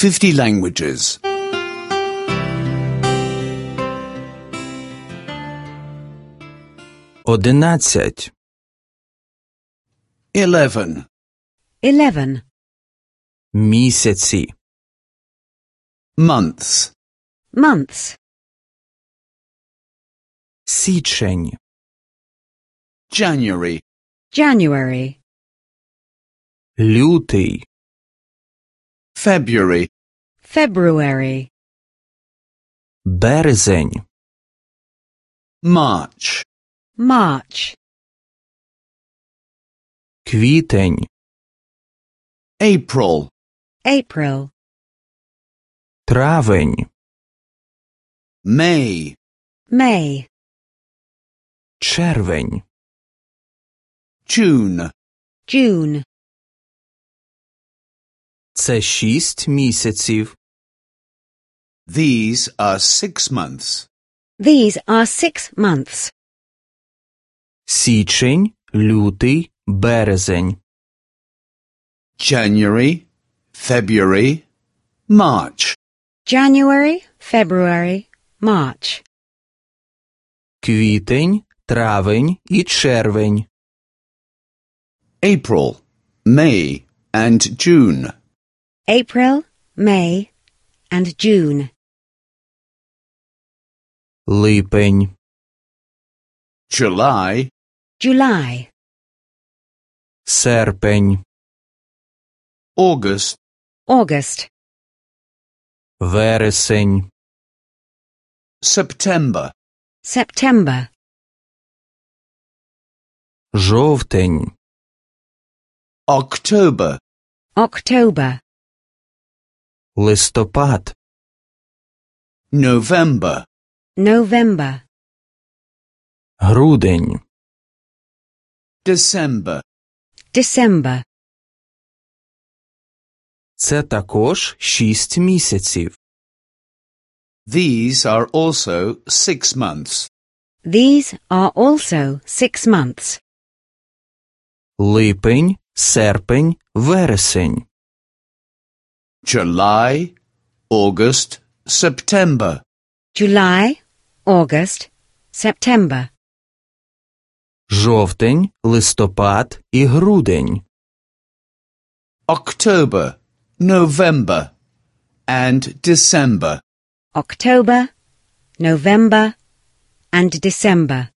50 languages. 11. 11. 11. Місяці. Months. Months. Січень. January. January. Лютий. February. February. Березень. March. March. Квітень. April. April. Травень. May. May. Червень. June. June. Це 6 місяців. These are 6 months. These are 6 months. Січень, лютий, березень. January, February, March. January, February, March. Квітень, травень і червень. April, May, and June. April, May, and June. Липень. July, July. Серпень. August, August. Вересень. September, September. Жовтень. October, October. Листопад. November, November. Грудень. December. December. Це також 6 місяців. These are also 6 months. These are also 6 months. Липень, серпень, вересень. July, August, September. July, August, September. Жовтень, листопад і грудень. October, November, and December. October, November, and December.